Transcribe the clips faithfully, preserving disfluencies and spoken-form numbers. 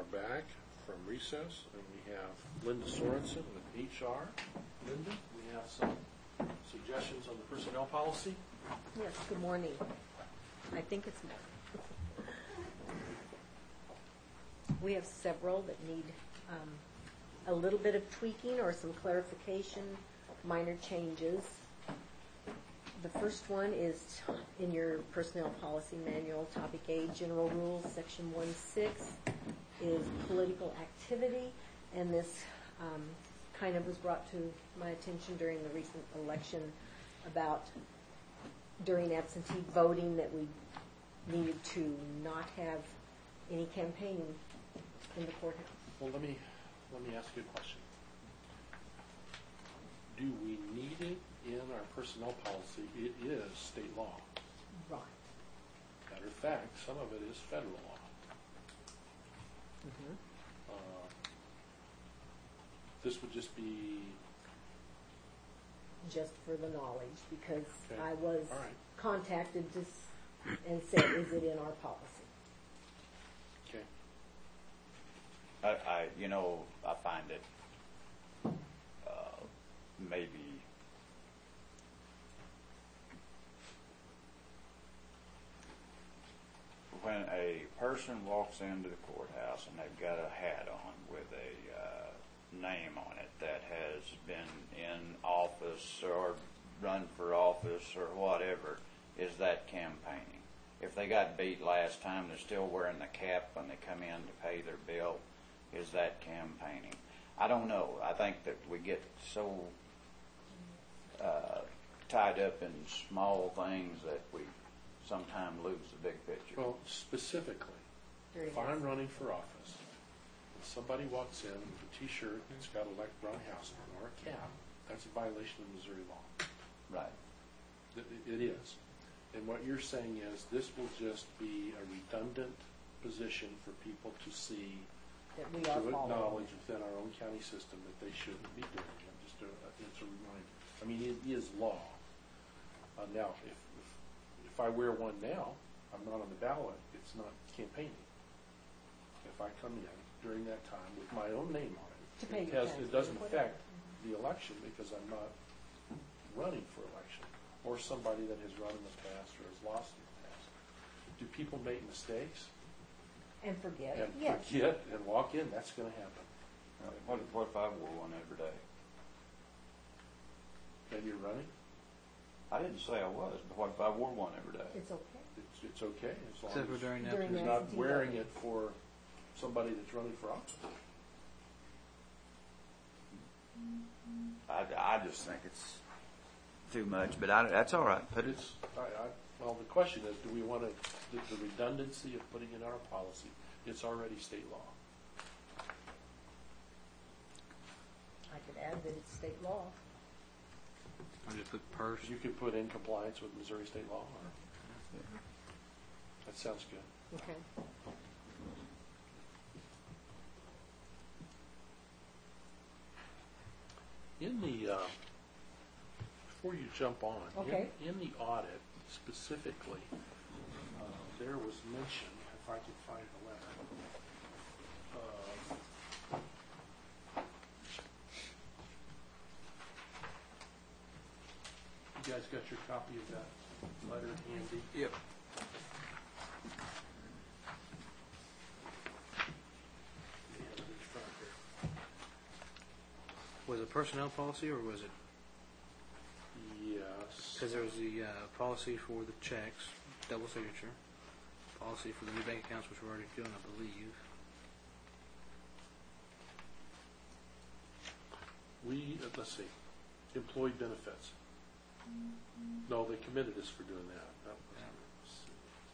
back from recess, and we have Linda Sorensen with H R. Linda, we have some suggestions on the personnel policy. Yes, good morning. I think it's morning. We have several that need um, a little bit of tweaking or some clarification, minor changes. The first one is in your personnel policy manual, topic A, general rules, section one six is political activity, and this um, kind of was brought to my attention during the recent election about during absentee voting that we needed to not have any campaigning in the courthouse. Well, let me let me ask you a question. Do we need it in our personnel policy? It is state law. Right. Matter of fact, some of it is federal law. Mm-hmm. Uh, this would just be just for the knowledge, because okay. I was All right. contacted to s- and said, is it in our policy? Okay. I, I you know, I find it uh, maybe when a person walks into the courthouse and they've got a hat on with a uh, name on it that has been in office or run for office or whatever, is that campaigning? If they got beat last time, they're still wearing the cap when they come in to pay their bill, is that campaigning? I don't know. I think that we get so uh, tied up in small things that we sometimes lose the big picture. Well, specifically, if I'm running for office, and somebody walks in with a T-shirt and it's got a Elect Brown House on or a cap, that's a violation of Missouri law. Right. It, it is. And what you're saying is this will just be a redundant position for people to see, That we to are following. acknowledge within our own county system that they shouldn't be doing it. Just a, it's a reminder. I mean, it is law. Uh, now, if, if if I wear one now, I'm not on the ballot. It's not campaigning. If I come in during that time with my own name on it, To pay it, your has, taxes, it doesn't whatever. affect the election because I'm not running for election, or somebody that has run in the past or has lost in the past. Do people make mistakes And forget. and Yes. forget and walk in? That's going to happen. Uh, What, what if I wore one every day? And you're running? I didn't say I was, but what if I wore one every day? It's okay. It's, it's okay as long Except for as during that. During you're the not absentee wearing voting. it for somebody that's running for office. I, I just think it's too much, but I, that's all right. Put it. It's, I, I, well, the question is, do we want to, the, the redundancy of putting in our policy, it's already state law. I could add that it's state law. I'll just put purse. You could put in compliance with Missouri state law. Or, that sounds good. Okay. In the, uh, before you jump on, Okay. in, in the audit specifically, uh, there was mention, if I can find the letter, uh, you guys got your copy of that letter handy? Yep. You have it in front here. Was it personnel policy or was it? Yes. Because there was the uh, policy for the checks, double signature, policy for the new bank accounts, which we're already doing, I believe. We, uh, let's see, employee benefits. No, they committed us for doing that. That was, let's see.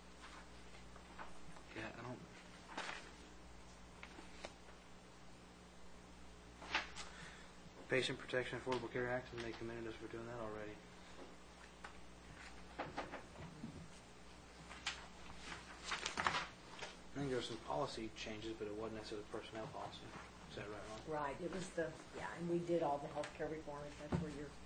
Yeah, I don't. Patient Protection Affordable Care Act, and they commended us for doing that already. I think there were some policy changes, but it wasn't necessarily personnel policy. Is that right, Ron? Right. It was the, yeah, and we did all the healthcare reforms. That's where you're,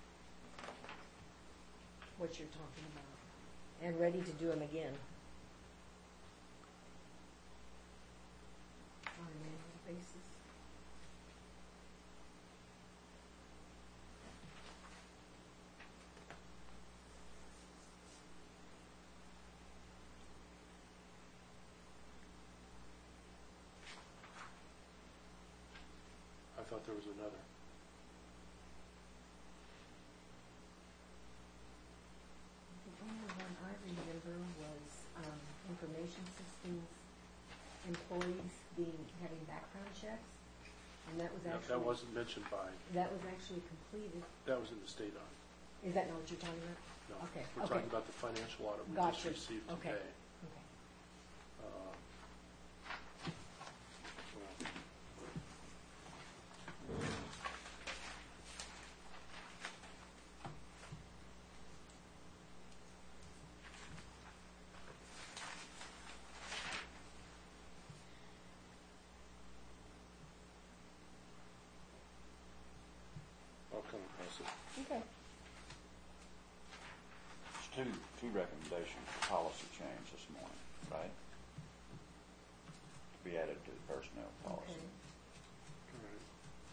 what you're talking about. And ready to do them again. Our manual. basis. I thought there was another. The only one I remember was um, information systems employees being, having background checks, and that was That- actually. That wasn't mentioned by, That was actually completed. that was in the state audit. Is that not what you're talking about? No, Okay, we're okay. talking about the financial audit we just Gotcha. received Okay. today. Okay. Uh, well, I'll come across it. Okay. There's two, two recommendations for policy change this morning, right? To be added to the personnel policy. Okay. All right.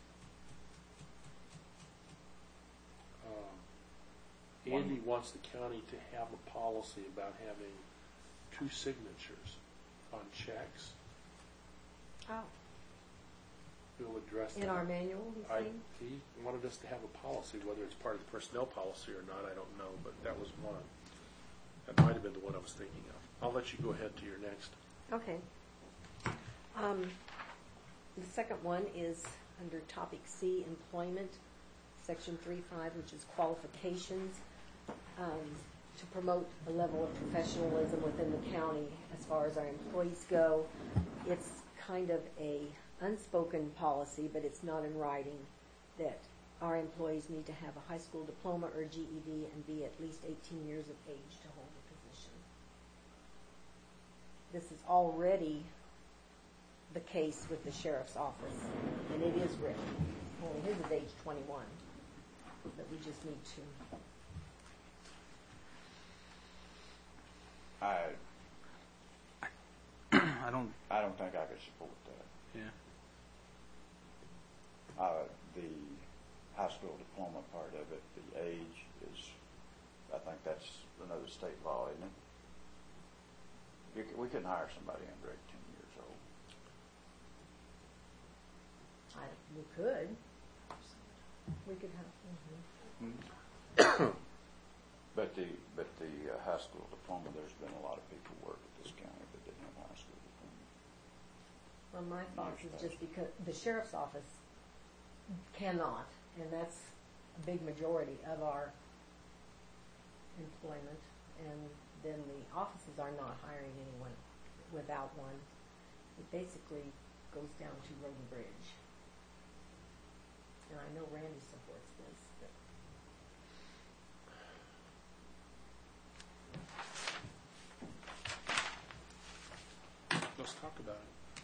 Um, Andy wants the county to have a policy about having two signatures on checks. Oh. We'll address that. In our manual, he's I, saying? he wanted us to have a policy, whether it's part of the personnel policy or not, I don't know, but that was one. That might have been the one I was thinking of. I'll let you go ahead to your next. Okay. Um, the second one is under topic C, employment, section three five, which is qualifications, um, to promote a level of professionalism within the county as far as our employees go. It's kind of a unspoken policy, but it's not in writing, that our employees need to have a high school diploma or G E D and be at least eighteen years of age to hold the position. This is already the case with the sheriff's office, and it is written. Only his is age twenty-one, but we just need to. I, I don't, I don't think I could support that. yeah. Uh, the high school diploma part of it, the age is, I think that's another state law, isn't it? You, c- we couldn't hire somebody under eighteen years old. I, we could. We could have. mhm. But the, but the uh, high school diploma, there's been a lot of people work at this county that didn't have high school diploma. Well, my thoughts is just because the sheriff's office cannot, and that's a big majority of our employment, and then the offices are not hiring anyone without one. It basically goes down to road and bridge. And I know Randy supports this, but Let's talk about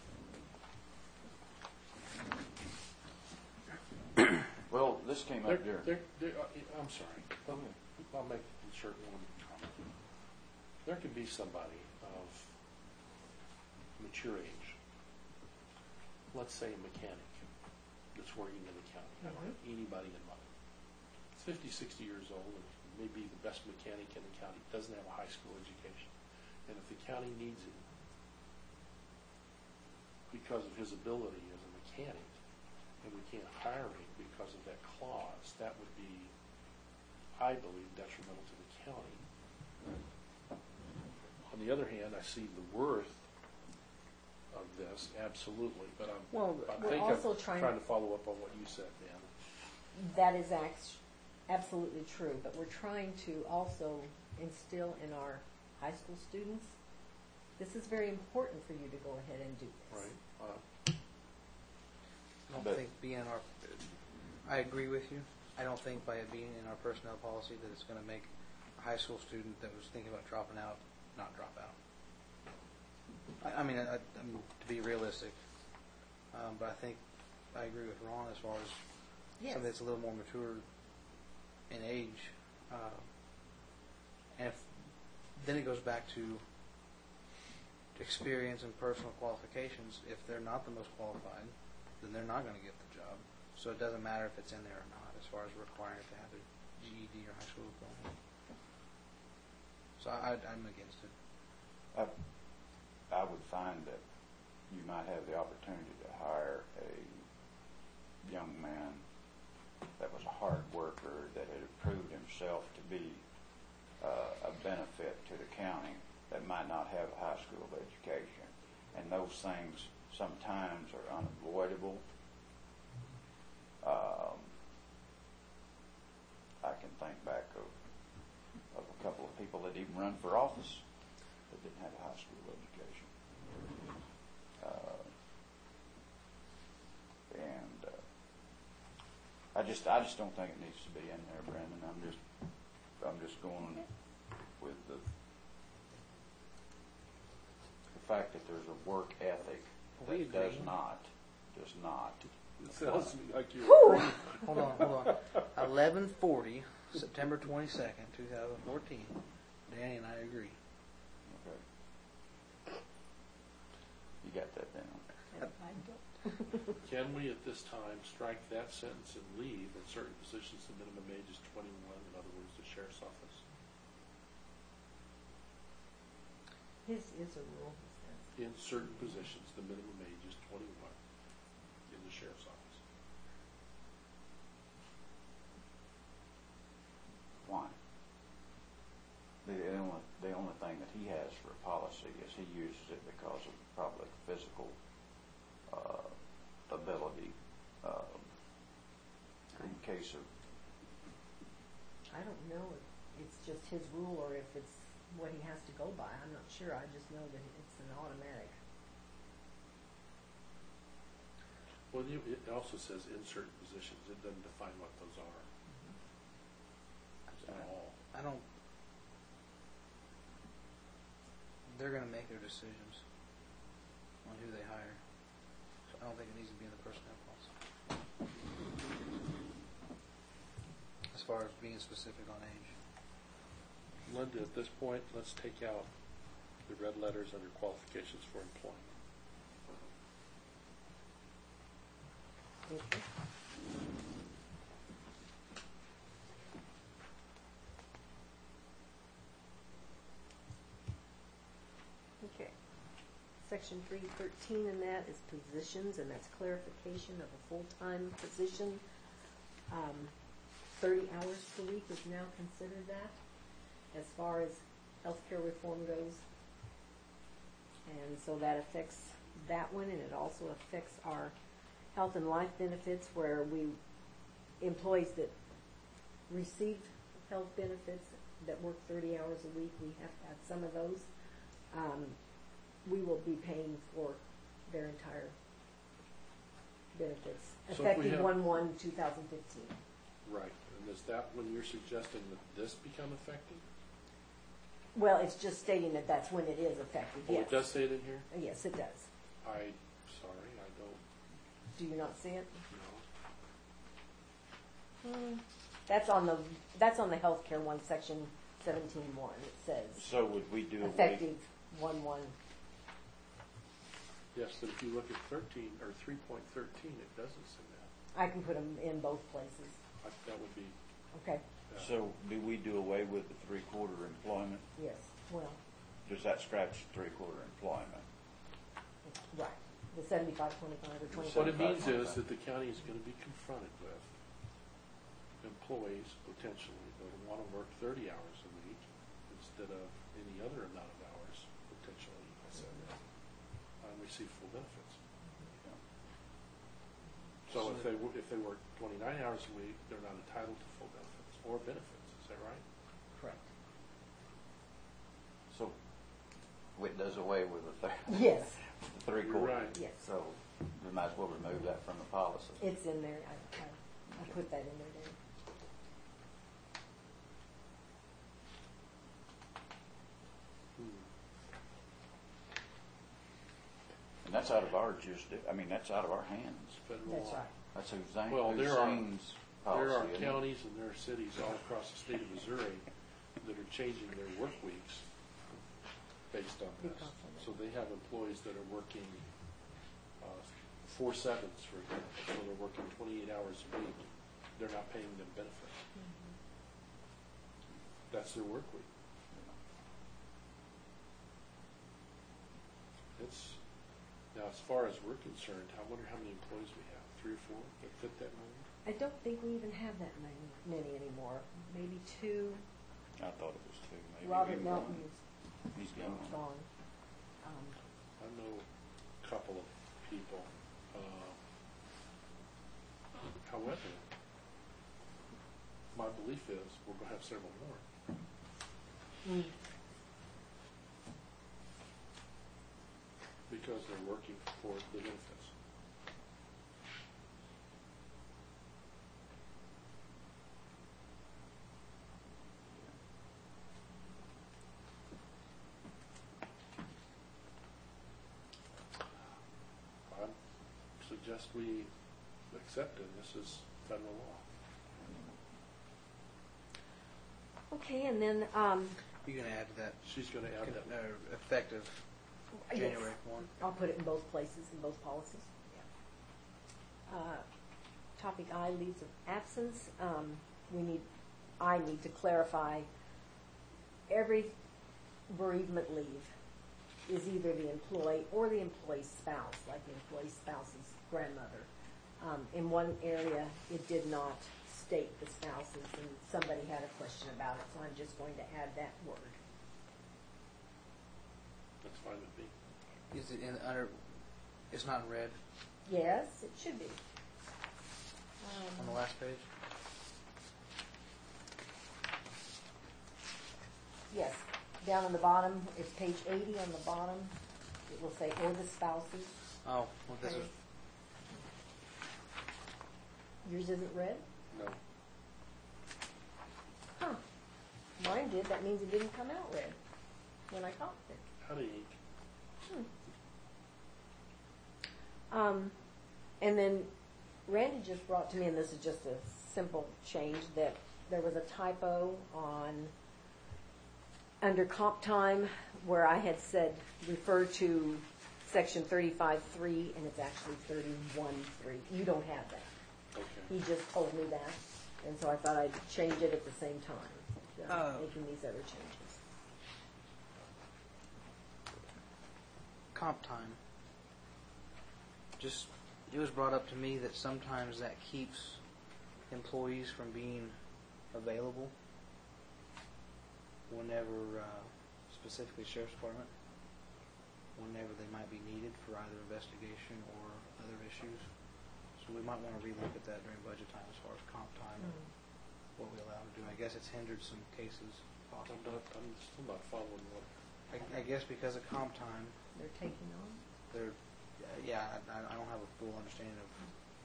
it. Well, this came There, up during. there, there, uh, I'm sorry. I'll, I'll make insert one comment. There could be somebody of mature age, let's say a mechanic, that's working in the county. I don't have anybody in mind. It's fifty, sixty years old, and may be the best mechanic in the county, doesn't have a high school education. And if the county needs him because of his ability as a mechanic, and we can't hire him because of that clause, that would be, I believe, detrimental to the county. On the other hand, I see the worth of this, absolutely, but I'm, Well, I we're think also I'm trying- trying to follow up on what you said, Dan. that is act- absolutely true. But we're trying to also instill in our high school students, this is very important for you to go ahead and do this. Right? Uh, I don't But- think being in our, I agree with you. I don't think by it being in our personnel policy that it's going to make a high school student that was thinking about dropping out not drop out. I, I mean, I, I mean, to be realistic, um, but I think I agree with Ron as far as Yes. somebody that's a little more mature in age. Uh, and if, then it goes back to experience and personal qualifications. If they're not the most qualified, then they're not going to get the job. So it doesn't matter if it's in there or not, as far as requiring it to have their G E D or high school diploma. So I, I'm against it. I, I would find that you might have the opportunity to hire a young man that was a hard worker, that had proved himself to be uh, a benefit to the county, that might not have a high school education. And those things sometimes are unavoidable. Um, I can think back of, of a couple of people that even run for office that didn't have a high school education. Uh, and uh, I just, I just don't think it needs to be in there, Brandon. I'm just, I'm just going with the the fact that there's a work ethic We that does agree. not, does not. It sounds to me like you're Whew. agreeing. Hold on, hold on. eleven forty, September twenty-second, two thousand fourteen. Danny and I agree. Okay. You got that down. I don't. Can we at this time strike that sentence and leave in certain positions the minimum age is twenty-one, in other words, the sheriff's office? His is a rule, he says. In certain positions, the minimum age is twenty-one in the sheriff's office. Why? The the only, the only thing that he has for a policy is he uses it because of probably physical uh, ability. Um, in case of, I don't know if it's just his rule or if it's what he has to go by. I'm not sure. I just know that it's an automatic. Well, you, it also says in certain positions. It doesn't define what those are at all. I don't. They're going to make their decisions on who they hire. So I don't think it needs to be in the personnel policy. As far as being specific on age. Linda, at this point, let's take out the red letters under qualifications for employment. Okay. Okay. Section three thirteen in that is positions, and that's clarification of a full-time position. Um, thirty hours per week is now considered that, as far as healthcare reform goes. And so that affects that one, and it also affects our health and life benefits, where we, employees that receive health benefits that work thirty hours a week, we have to have some of those. Um, we will be paying for their entire benefits, So if we effective have- one one two thousand fifteen. Right. And is that when you're suggesting that this become effective? Well, it's just stating that that's when it is effective, Oh, yes. it does say it in here? Yes, it does. I, sorry, I don't Do you not see it? know. Hmm. That's on the, that's on the healthcare one, section seventeen one, it says, So would we do away? effective one one. Yes, but if you look at thirteen, or three point thirteen, it doesn't say that. I can put them in both places, I, that would be, okay? uh, So do we do away with the three-quarter employment? Yes, well, Does that scratch three-quarter employment? right, the seventy-five twenty-five or what twenty-five. it means is that the county is gonna be confronted with employees potentially that want to work thirty hours a week instead of any other amount of hours, potentially, I said that, and receive full benefits. So if they, wo- if they work twenty-nine hours a week, they're not entitled to full benefits or benefits, is that right? Correct. So it does away with the third. Yes, Three-quarter. You're right. yes, So we might as well remove that from the policy. it's in there, I, I, I put that in there, Dan. Hmm. And that's out of our jurisdiction, I mean, that's out of our hands. Federal That's law. right. That's Hussein, Well, there are- Hussein's policy. There are isn't it? counties and there are cities all across the state of Missouri that are changing their work weeks based on this. Because of it. So they have employees that are working uh, four sevens, for example, so they're working twenty-eight hours a week, they're not paying them benefits. That's their work week. It's, now as far as we're concerned, I wonder how many employees we have, three or four that fit that number? I don't think we even have that many, many anymore. Maybe two. I thought it was two, maybe. Robert even Melton one. is He's gone. gone. Um, I know a couple of people. Uh, however, my belief is we're going to have several more. mm. Because they're working for the benefits. I suggest we accept it. This is federal law. Okay, and then, um, You can add to that, She's going to add that. uh, effective yes, January one. I'll put it in both places, in both policies. Uh, Topic I, leaves of absence. Um, we need, I need to clarify, every bereavement leave is either the employee or the employee's spouse, like the employee's spouse's grandmother. Um, in one area, it did not state the spouses, and somebody had a question about it, so I'm just going to add that word. That's fine with me. Is it in, under, it's not in red Yes, it should be. on the Um, last page? Yes, down on the bottom, it's page eighty on the bottom. It will say, or the spouses. Oh, well, this is, Okay. Yours isn't red? No. Huh. Mine did. That means it didn't come out red when I copied it. How do you? Hmm. Um, and then Randy just brought to me, and this is just a simple change, that there was a typo on, under comp time, where I had said, refer to section thirty-five three, and it's actually thirty-one three. You don't have that. Okay. He just told me that, and so I thought I'd change it at the same time, uh, Oh. making these other changes. comp time. Just, it was brought up to me that sometimes that keeps employees from being available whenever, uh, specifically Sheriff's Department, whenever they might be needed for either investigation or other issues. So we might want to relook at that during budget time as far as comp time and what we allow them to do. I guess it's hindered some cases I'm possibly. not, I'm still not following what. I, I guess because of comp time, They're taking on? they're, yeah, I, I don't have a full understanding of.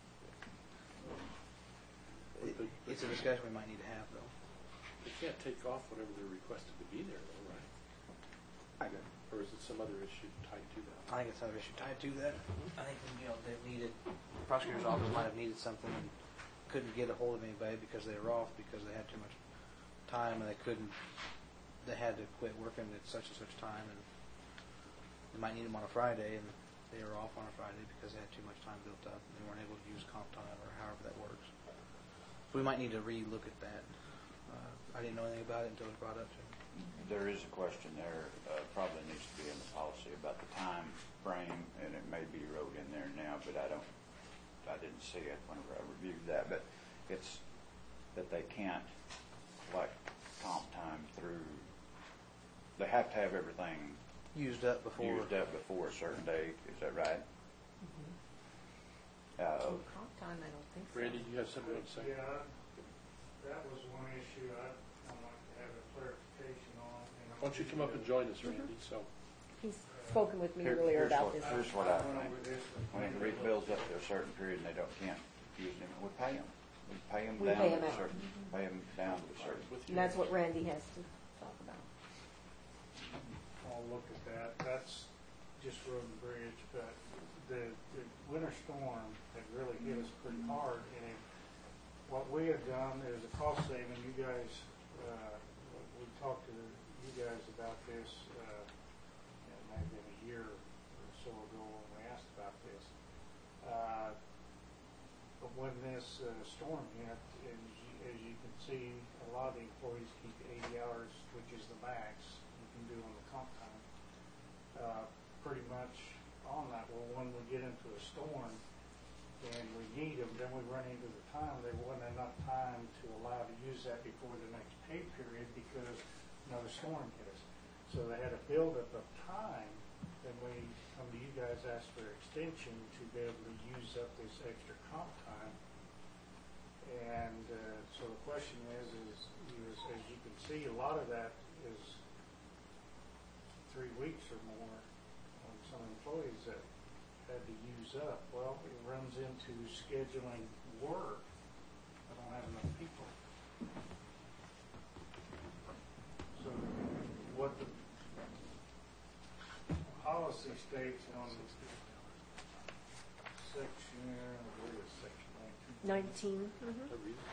It, it's a discussion we might need to have, though. They can't take off whenever they're requested to be there, though, right? I, Or is it some other issue tied to that? I think it's another issue tied to that. I think, you know, they needed, prosecutor's office might have needed something and couldn't get a hold of anybody because they were off because they had too much time and they couldn't, they had to quit working at such and such time, and they might need them on a Friday and they were off on a Friday because they had too much time built up and they weren't able to use comp time or however that works. So we might need to re-look at that. Uh, I didn't know anything about it until it was brought up to me. There is a question there, uh, probably needs to be in the policy about the time frame, and it may be wrote in there now, but I don't, I didn't see it whenever I reviewed that, but it's that they can't collect comp time through, they have to have everything Used up before. used up before a certain date, is that right? Mm-hmm. Uh, Oh, comp time, I don't think so. Randy, you have something to say? Yeah, that was one issue I'd I'd like to have a clarification on. and Why don't you come up and join us, Randy? So, He's spoken with me Here- earlier here's about what- this. Here's what I I went think. over this with When it Randy. rebuilds up to a certain period and they don't, can't use them, we pay them. We pay them We down pay to 'em a out. certain, pay them down to a certain. with you. And that's what Randy has to talk about. I'll look at that. That's just road and bridge, but the, the winter storm had really hit us pretty hard, and it, what we had done is a cost saving. You guys, uh, we talked to you guys about this, uh, it may have been a year or so ago when we asked about this. Uh, but when this uh, storm hit, as you, as you can see, a lot of the employees keep eighty hours, which is the max you can do on the comp time. Uh, pretty much on that. Well, when we get into a storm and we need them, then we run into the time. There wasn't enough time to allow to use that before the next pay period because another storm hit us. So they had a buildup of time. Then we come to you guys, ask for extension to be able to use up this extra comp time. And uh, so the question is, is, is, as you can see, a lot of that is three weeks or more on some employees that had to use up. Well, it runs into scheduling work. I don't have enough people. So what the policy states on section, where is section nineteen? Nineteen. Mhm. I read it.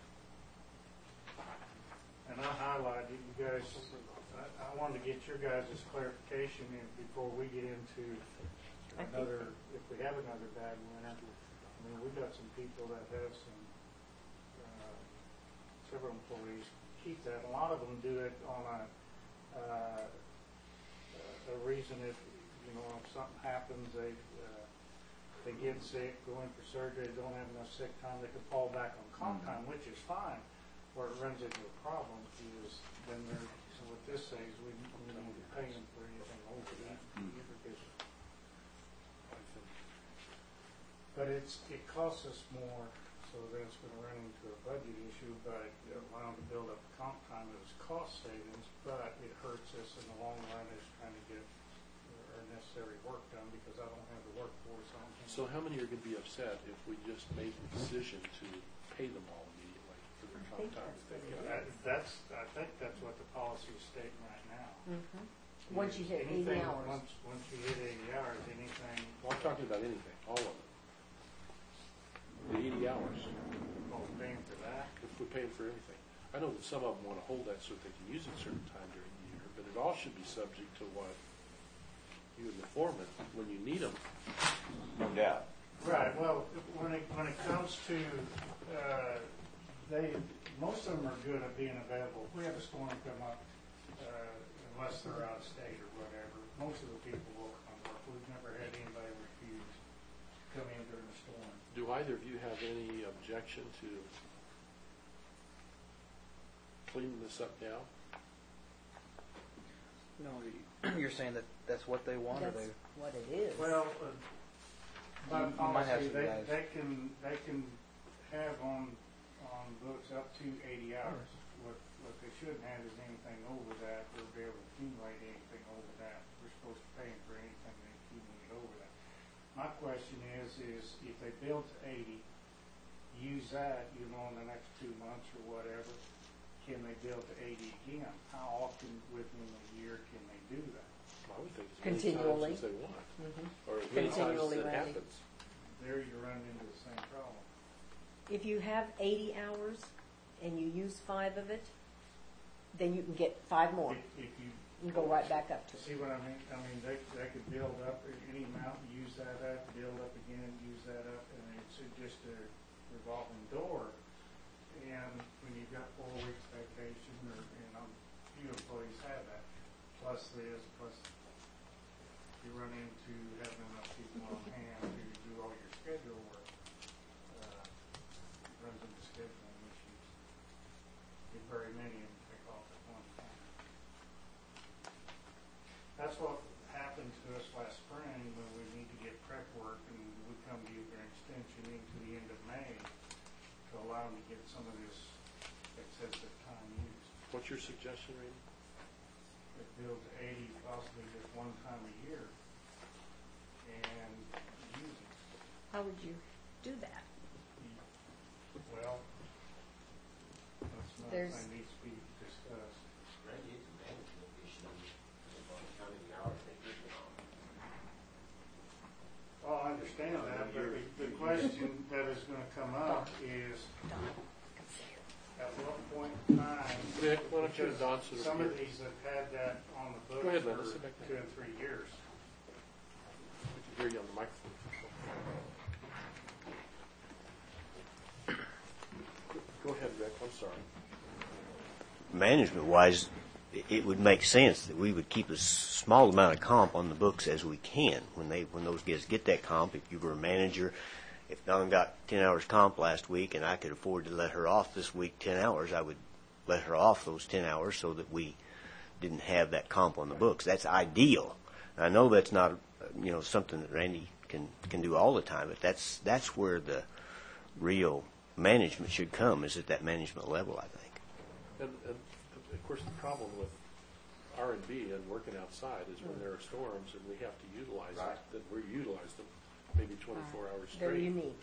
And I highlighted, you guys, I, I wanted to get your guys' clarification in before we get into I think- another, if we have another bad winter. I mean, we've got some people that have some, uh, several employees keep that. A lot of them do it on a, uh, a reason if, you know, if something happens, they, uh, they get sick, go in for surgery, they don't have enough sick time, they can fall back on comp time, which is fine. Where it runs into a problem is then they're, so what this says, we, we need to pay them for anything over that. Because, but it's, it costs us more, so that's gonna run into a budget issue, but allowing to build up comp time is cost savings, but it hurts us in the long run as trying to get our necessary work done because I don't have the workforce on hand. So how many are going to be upset if we just made the decision to pay them all immediately for their comp think time? that's what it That- That's, I think that's what the policy is stating right now. Mhm. Once you hit eighty Anything- hours. Once, once you hit eighty hours, anything, Well, I'm talking about anything, all of it. The eighty hours, oh, paying for that. if we're paying for everything. I know that some of them want to hold that so that they can use it a certain time during the year, but it all should be subject to what you and the foreman, when you need them. No doubt. Right, well, when it, when it comes to, uh, they, most of them are good at being available. If we have a storm come up, uh, unless they're out of state or whatever, most of the people will come work. We've never had anybody refuse to come in during a storm. Do either of you have any objection to cleaning this up now? No, you- you're saying that that's what they want, or That's they? what it is. Well, uh, by You- you might have policy, some they, guys. they can, they can have on, on books up to eighty hours. What, what they shouldn't have is anything over that, or be able to accumulate anything over that. We're supposed to pay them for anything they accumulate over that. My question is, is if they build to eighty, use that, you know, in the next two months or whatever, can they build to eighty again? How often within a year can they do that? I would think as many Continually. times as they want, Mhm. or as many times as Continually, it Randy. happens. There you run into the same problem. If you have eighty hours and you use five of it, then you can get five more. If, if you You can go right back up to it. see what I mean, I mean, they, they could build up any amount, use that up, build up again, use that up, and it's just a revolving door. And when you've got four weeks vacation, or, you know, few employees have that, plus this, plus you run into having enough people on hand to do all your schedule work. Uh, it runs into scheduling issues. Get very many of them take off at one time. That's what happened to us last spring when we need to get prep work, and we come to you for an extension into the end of May to allow them to get some of this excessive time used. What's your suggestion, Randy? It builds eighty, possibly just one time a year, and use it. How would you do that? Well, that's another There's- thing needs to be discussed. Randy, it's a management issue about how many hours they give you on. Well, I understand that, but the, the question that is gonna come up is, Don, come sit here. at what point in time? Nick, why don't you and Don because sit over some of here? these have had that on the books Go ahead, Linda, for sit back two there. and three years. We can hear you on the microphone. Go ahead, Rick, I'm sorry. Management-wise, it would make sense that we would keep a small amount of comp on the books as we can when they when those kids get that comp. If you were a manager, if Dawn got ten hours comp last week and I could afford to let her off this week ten hours, I would let her off those ten hours so that we didn't have that comp on the books. That's ideal. I know that's not you know something that Randy can can do all the time, but that's that's where the real management should come, is at that management level, I think. And, and of course, the problem with R and B and working outside is when there are storms and we have to utilize Right. it, that we utilize them maybe twenty-four hours They're straight. unique.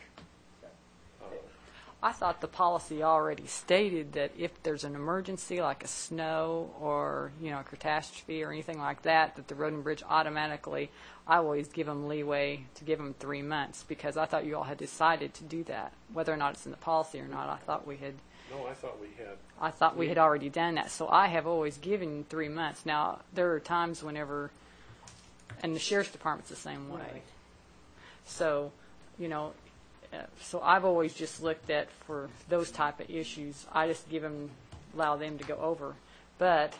Uh, I thought the policy already stated that if there's an emergency like a snow or, you know, a catastrophe or anything like that, that the road and bridge automatically, I always give them leeway to give them three months because I thought you all had decided to do that. Whether or not it's in the policy or not, I thought we had No, I thought we had, I thought we had already done that. So I have always given three months. Now, there are times whenever, and the sheriff's department's the same way. Right. So, you know, uh, so I've always just looked at for those type of issues, I just give them, allow them to go over. But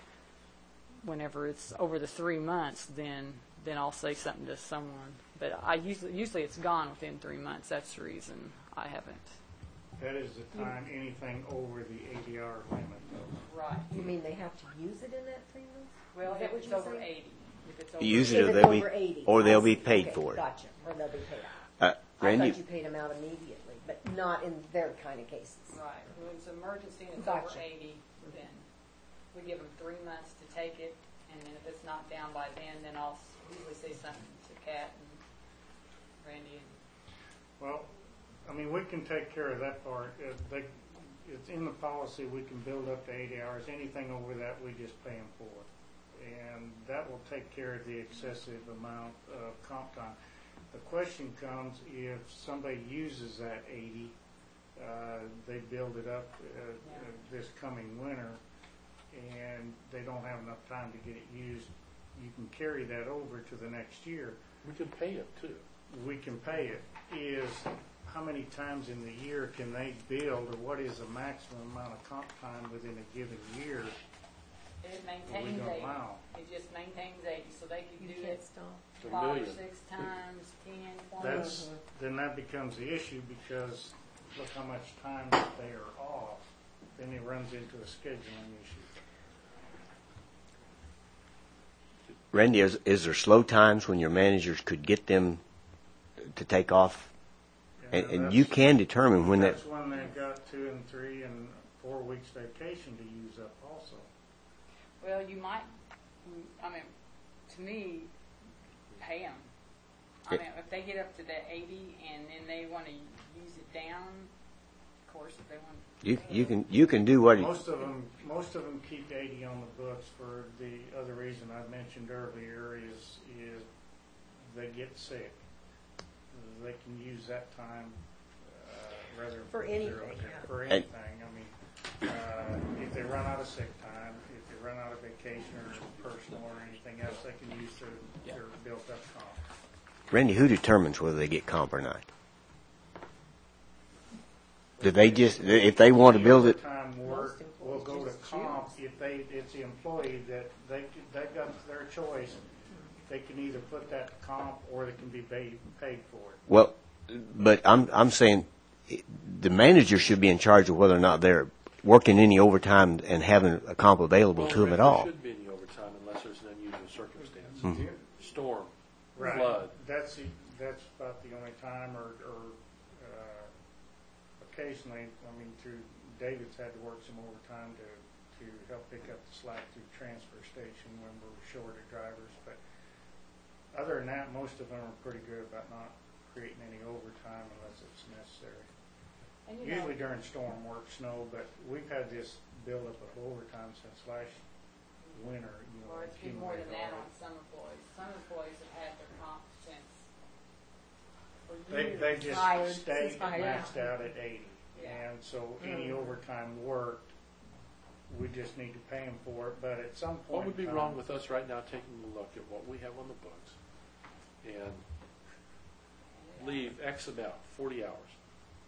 whenever it's over the three months, then then I'll say something to someone. But I usually usually it's gone within three months. That's the reason I haven't. That is the time anything over the eighty hour limit though. Right. You mean they have to use it in that three months? Well, Is that if what it's you're over saying? eighty. If it's over Use it If or it's they'll be over eighty. or they'll I be see. paid Okay, for it. Gotcha, or they'll be paid out. Uh, I Randy, thought you paid them out immediately, but not in their kind of cases. Right. When it's an emergency and it's Gotcha. over eighty, then we give them three months to take it, and then if it's not down by then, then I'll s- usually say something to Kat and Randy. And Well, I mean, we can take care of that part. If they, it's in the policy, we can build up to eighty hours. Anything over that, we just pay them for. And that will take care of the excessive amount of comp time. The question comes if somebody uses that eighty, uh, they build it up uh, Yeah. uh, this coming winter, and they don't have enough time to get it used. You can carry that over to the next year. we could pay it too. We can pay it. Is how many times in the year can they build, or what is the maximum amount of comp time within a given year it that we maintains don't eighty. allow? It just maintains eighty, so they can You do can't it stop. It's a five or million. six times, ten, twenty. That's, then that becomes the issue because look how much time that they are off. Then it runs into a scheduling issue. Randy, is, is there slow times when your managers could get them to take off? And, and that's- you can determine when that. That's when they've got two and three and four weeks vacation to use up also. Well, you might, I mean, to me, pay them. I It- mean, if they get up to the eighty and then they want to use it down, of course, if they want. You you can you can do what. Most of them, most of them keep eighty on the books for the other reason I mentioned earlier is, is they get sick. They can use that time, uh, rather. For than anything, zero it, yeah. For anything, I mean, uh, if they run out of sick time, if they run out of vacation or personal or anything else, they can use their, their built up comp. Randy, who determines whether they get comp or not? Do they just if they want to build it? Time work Most will go to employees just comp if they, it's the employee that they, they got their choice. They can either put that to comp or they can be paid, paid for it. Well, but I'm I'm saying the manager should be in charge of whether or not they're working any overtime and having a comp available Well, to them at there all. shouldn't be any overtime unless there's an unusual circumstance. Mhm. Storm, Right. flood. That's, the- that's about the only time or, or, uh, occasionally, I mean, through, David's had to work some overtime to, to help pick up the slack through transfer station when we're short of drivers, but other than that, most of them are pretty good about not creating any overtime unless it's necessary. And you know, Usually during storm work, snow, but we've had this buildup of overtime since last winter, you know. or it's been more than accumulated that on already. some employees. Some employees have had their comp since for They, years. they just Fired, stayed since fired. maxed out at eighty. Yeah. And so any Mm. overtime worked, we just need to pay them for it, but at some point. What would be in wrong time- with us right now taking a look at what we have on the books and leave X amount, forty hours,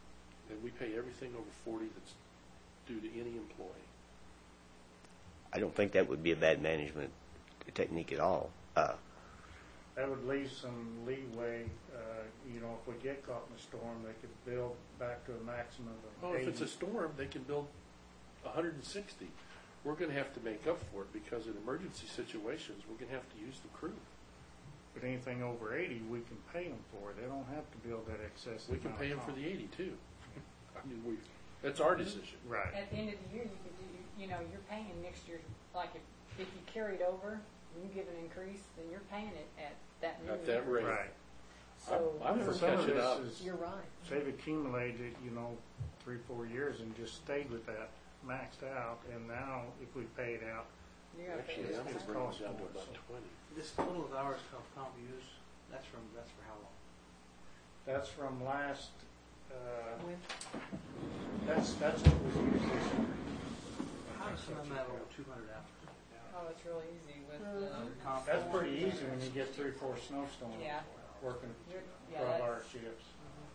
and we pay everything over forty that's due to any employee. I don't think that would be a bad management technique at all. Uh, That would leave some leeway, uh, you know, if we get caught in a storm, they could build back to a maximum of Well, if it's a eighty. storm, they can build one hundred sixty. We're gonna have to make up for it because in emergency situations, we're gonna have to use the crew. But anything over eighty, we can pay them for. They don't have to build that excess. We can amount pay them of for comp. the eighty too. I mean, we, that's our decision. Right. At the end of the year, you could do, you know, you're paying next year, like if, if you carried over, and you give an increase, then you're paying it at that new At that rate. Right. So, I'm for Some of catching this up. is- you're right. They've accumulated, you know, three, four years and just stayed with that, maxed out, and now if we pay it out, You're gonna pay Actually, this I'm gonna much. bring it down to about twenty. This total of hours of comp use, that's from, that's for how long? that's from last, uh, When- that's, that's what was used this year. How does some of them have over two hundred hours? Oh, it's really easy with Mhm. the. Comp- That's pretty easy when you get three, four snowstorms. Yeah. Working You're- yeah, twelve hour that's- shifts.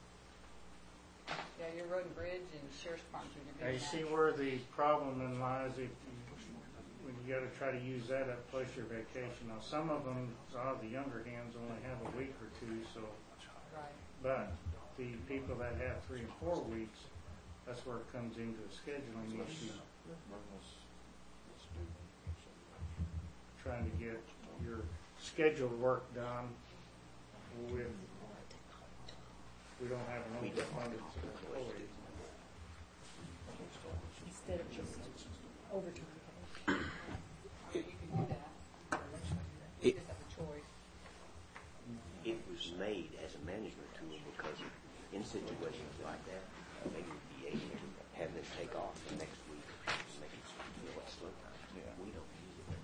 Yeah, your road and bridge and sheriff's department are Now, you doing see that. where the problem in lies if you, when you gotta try to use that up plus your vacation. Now, some of them, some of the younger hands only have a week or two, so, Right. but the people that have three and four weeks, that's where it comes into a scheduling issue. Trying to get your scheduled work done with, we don't have an overfunded employee. Instead of just overtime pay. You can do that. You It- just have a choice. it was made as a management tool because in situations like that, they would be able to have them take off the next week, make it feel like slow time. Yeah. We don't use it.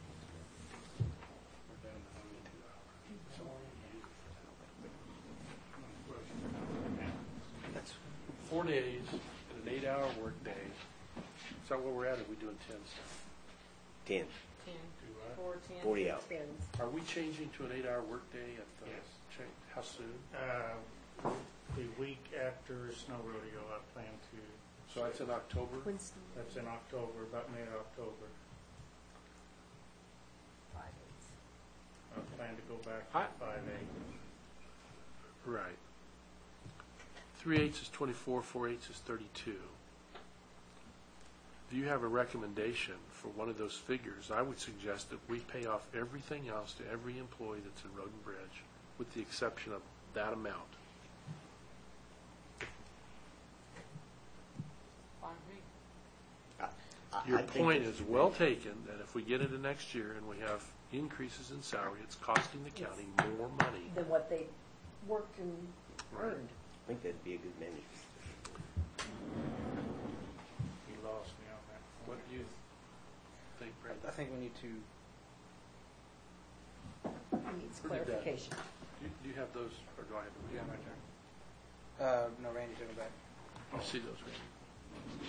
That's Four days and an eight-hour workday. Is that where we're at? Are we doing ten? ten. Ten, what? four, ten. forty hours. Tens. Are we changing to an eight-hour workday at the? Yes. cha- How soon? Uh, the week after Snow Rodeo, I plan to. So that's in October? When's That's in October, about mid-October. five eighths? I plan to go back I- to five eight. Right. Three eighths is twenty-four, four eighths is thirty-two. Do you have a recommendation for one of those figures? I would suggest that we pay off everything else to every employee that's in Road and Bridge, with the exception of that amount. Fine with me. I- I Your think point it's- is well taken, that if we get into next year and we have increases in salary, it's costing the county more money. Than what they worked and Right. earned. I think that'd be a good management. You lost me on that. What do you think, I Brandon? think we need to, He needs Where did that- clarification. Do you- do you have those, or do I have them? yeah, right there. Uh, no, Randy took it back. You see those, Randy?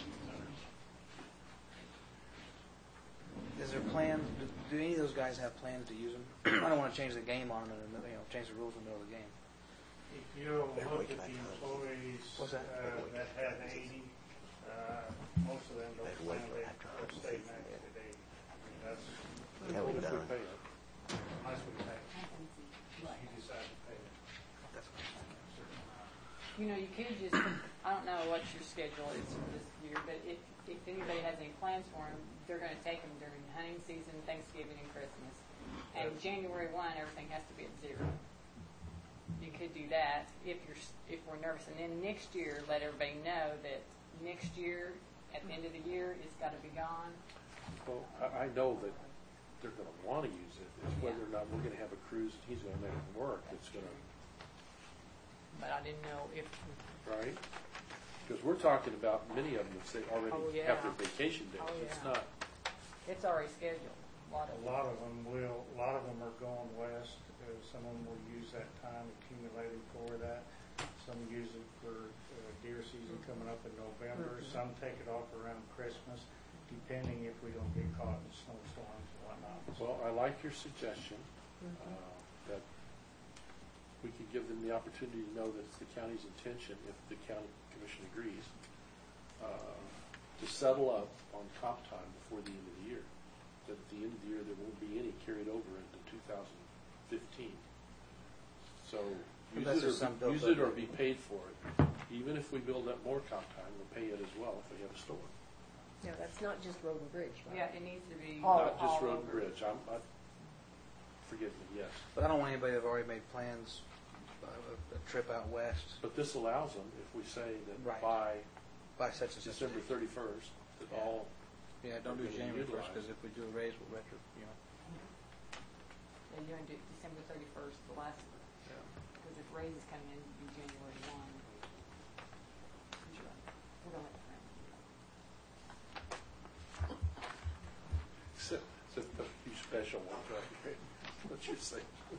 Is there plans, do, do any of those guys have plans to use them? I don't want to change the game on them and, you know, change the rules in the middle of the game. If you They're look way at the back home. employees What's that? uh, that had eighty, uh, most of them don't They'd plan wait till after to hunting stay season, max yeah. at eighty. I mean, that's, Yeah, we What if we done. pay it? unless we pay. You decide to pay it. That's what I'm saying. You know, you could just, I don't know what your schedule is for this year, but if, if anybody has any plans for them, they're gonna take them during hunting season, Thanksgiving, and Christmas. And January one, everything has to be at zero. You could do that if you're, s- if we're nervous. And then next year, let everybody know that next year, at the end of the year, it's gotta be gone. Well, I, I know that they're gonna wanna use it, it's whether or not we're gonna have a cruise, and he's gonna make it work, that's gonna, But I didn't know if, right? Because we're talking about many of them, if they Oh, already yeah. have their vacation days, Oh, it's yeah. not, it's already scheduled, a lot of A lot of them will, a lot of them are going west. Uh, Some of them will use that time accumulated for that. Some use it for uh, deer season coming up in November. Some take it off around Christmas, depending if we don't get caught in snowstorms and whatnot. well, I like your suggestion, uh, that we could give them the opportunity to know that it's the county's intention, if the county commission agrees, uh, to settle up on comp time before the end of the year. That at the end of the year, there won't be any carried over into two thousand fifteen. So use Unless it, there's or some be, built use it up. or be paid for it. Even if we build up more comp time, we'll pay it as well if we have a store. No, that's not just road and bridge, right? Yeah, it needs to be. All- Not just all road and over. bridge. I'm, I, forgive me, yes. But I don't want anybody that have already made plans, uh, a, a trip out west But this allows them, if we say that Right. by by such and such a December date. thirty-first, that Yeah. all, Yeah, don't do We're gonna January first, utilize. because if we do a raise, we'll retro, you know. Yeah, you're gonna do December thirty-first, the last, because if raise is coming in, it'd be January one. We're gonna let them. except, except a few special ones, right? What you say?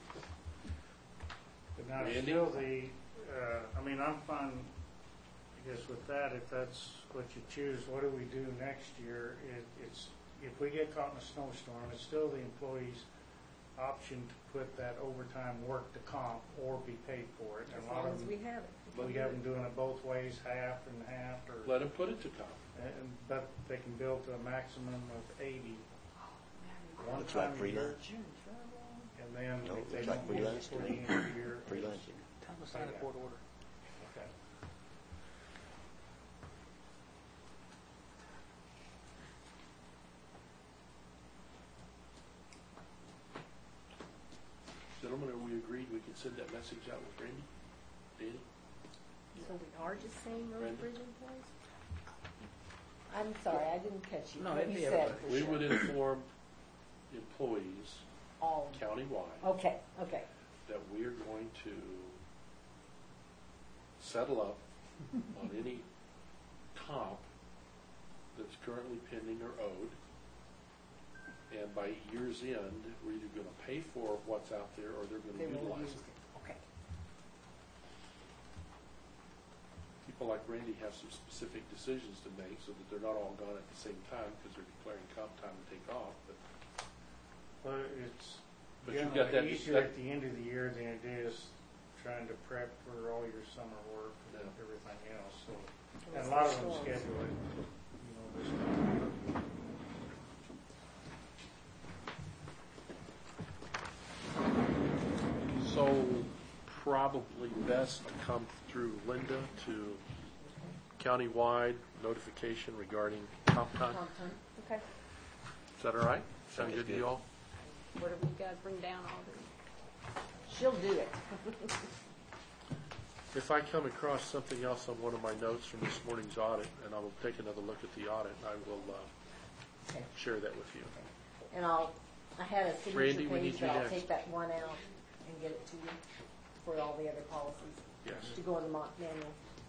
But now, Randy? still the, uh, I mean, I'm fine, I guess with that, if that's what you choose, what do we do next year? It, it's, if we get caught in a snowstorm, it's still the employee's option to put that overtime work to comp or be paid for it. As And a lot long of as them, we have it. we have them doing it both ways, half and half, or, Let them put it to comp. and, but they can build to a maximum of eighty. One Looks like time a free year, lunch. and then No, if they looks like don't free use lunch it for to the me. end of the year. Free it's- lunch. Time to sign a court order. Okay. Gentlemen, are we agreed we can send that message out with Randy? Danny? So we are just saying road and Brenda? bridge employees? I'm sorry, I didn't catch you. No, What it'd you be said everybody. for We sure. would inform employees All, countywide okay, okay. that we are going to settle up on any comp that's currently pending or owed. And by year's end, we're either going to pay for what's out there or they're going They to will utilize use it. it. Okay. People like Randy have some specific decisions to make so that they're not all gone at the same time because they're declaring comp time to take off. But, But it's but you've got that, generally easier that at the end of the year than it is trying to prep for all your summer work and Yeah. everything else, so. Unless And a lot of there's them storms. schedule it, you know, this time. So probably best to come through Linda to countywide notification regarding comp time. Comp time, okay. Is that all right? Sound Sounds good to good. you all? Whatever you guys bring down, I'll do. She'll do it. If I come across something else on one of my notes from this morning's audit, and I will take another look at the audit, I will uh, Okay. share that with you. And I'll, I had a signature Randy, we page, need you but I'll next. take that one out and get it to you for all the other policies Yes. to go in the mock manual.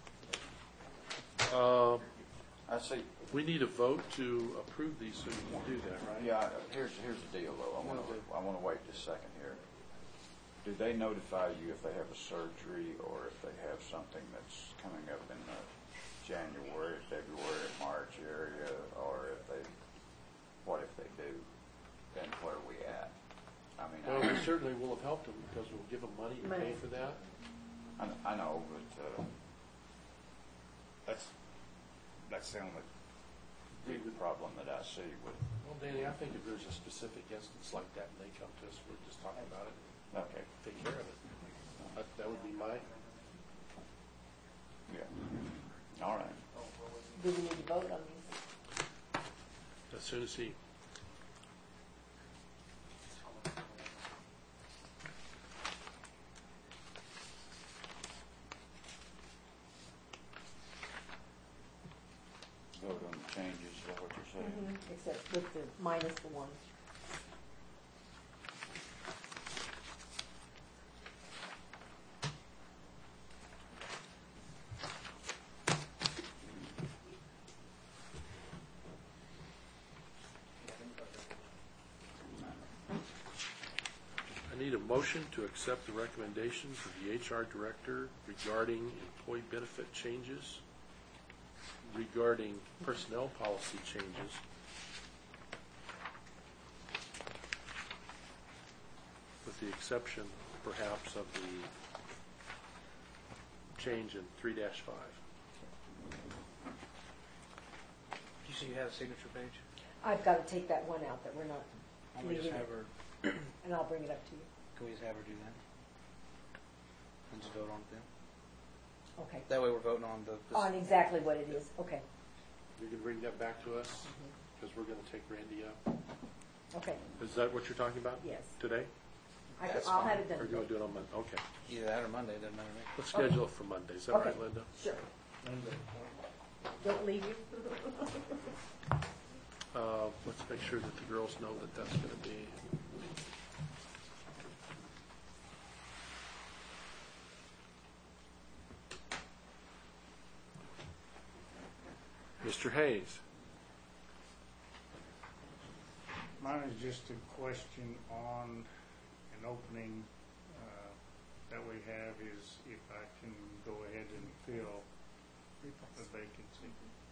Uh, I see. We need a vote to approve these so we can do that, right? Yeah, here's, here's the deal though. I want to, I want to wait just a second here. Do they notify you if they have a surgery or if they have something that's coming up in the January, February, March area, or if they, what if they do? Then where are we at? I mean, Well, I, we certainly will have helped them because we'll give them money to pay Money. for that. I, I know, but, uh, that's, that's the only big problem that I see with, Well, Danny, I think if there's a specific instance like that and they come to us, we're just talking about it, okay, take care of it. That, that would be my, yeah. All right. Do we need to vote on these? as soon as he, Vote on the changes, is that what you're saying? Except with the, minus the one. I need a motion to accept the recommendations of the H R director regarding employee benefit changes, regarding personnel policy changes, with the exception perhaps of the change in three dash five. You see, you have a signature page. I've got to take that one out that we're not Why don't we just leaving have it, her? and I'll bring it up to you. Can we just have her do that? And just vote on it then. Okay. That way, we're voting on the. the On exactly what it is. Okay. You can bring that back to us, because we're going to take Randy up. Okay. Is that what you're talking about? Yes. Today? I can, That's I'll fine. have it done. Or do you want to do it on Monday? Okay. Either that or Monday, doesn't matter to me. Let's schedule it for Monday. Is that Okay. right, Linda? Sure. Don't leave you. Uh, let's make sure that the girls know that that's going to be. Mister Hayes. Mine is just a question on an opening uh, that we have is if I can go ahead and fill the vacancy.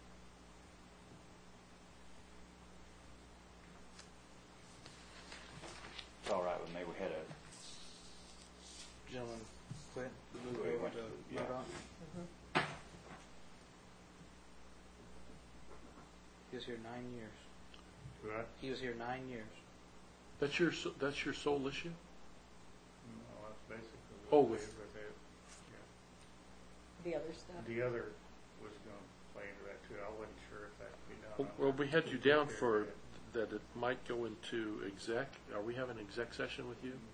It's all right with me. We had a, Gentlemen, quit. Move We over went to to- yeah. Murdoch. He was here nine years. Right? He was here nine years. That's your so- that's your sole issue? No, that's basically Oh, what we with- with it. Yeah. The other stuff. The other was going to play into that too. I wasn't sure if that could be done. Well, we had you down for that it might go into exec. Are we having an exec session with you?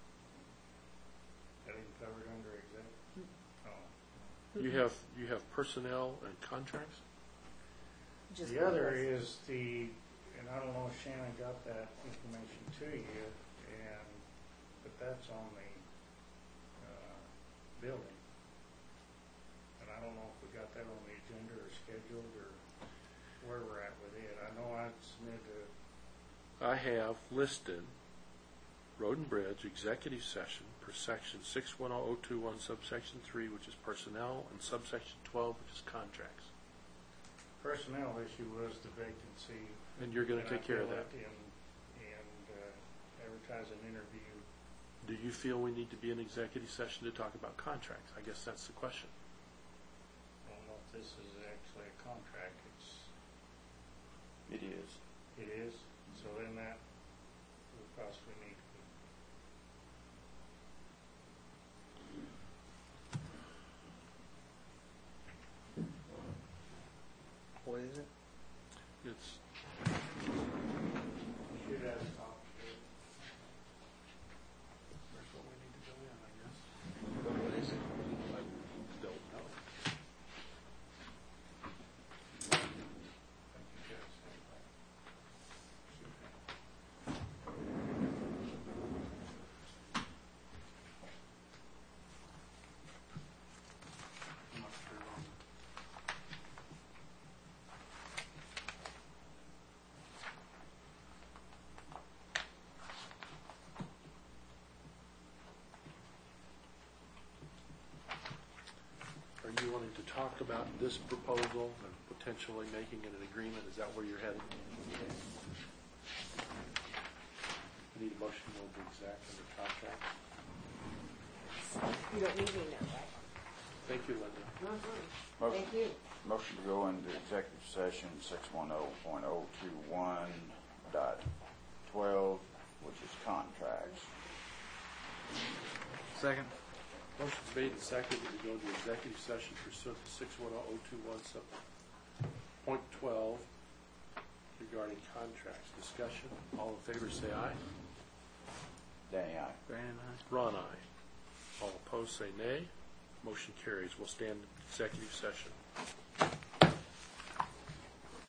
That even covered under exec? Oh. You have you have personnel and contracts? Just The one other less. is the, and I don't know if Shannon got that information to you, and, but that's on the, uh, building. And I don't know if we got that on the agenda or scheduled or where we're at with it. I know I submitted a, I have listed Road and Bridge executive session per section six one zero zero two one subsection three, which is personnel, and subsection twelve, which is contracts. personnel issue was the vacancy. And you're going to and I take care of fill that. it in and, uh, advertise an interview. Do you feel we need to be in executive session to talk about contracts? I guess that's the question. I don't know if this is actually a contract. It's, it is. it is, so then that would possibly need to be. What is it? It's You should ask Tom. That's what we need to go in, I guess. What is it? I don't know. I think you should ask him. I'm not sure on Are you wanting to talk about this proposal and potentially making it an agreement? Is that where you're headed? Need a motion to go to exec under contract? You don't need me now, right? Thank you, Linda. Motion, Thank you. motion to go into executive session six one zero point zero two one dot twelve, which is contracts. Second. Motion's made and seconded that we go into executive session pursuant to six one zero two one sub point twelve regarding contracts. Discussion. All in favor say aye. Danny, aye. Brandon, aye. Ron, aye. All opposed say nay. Motion carries. We'll stand in executive session.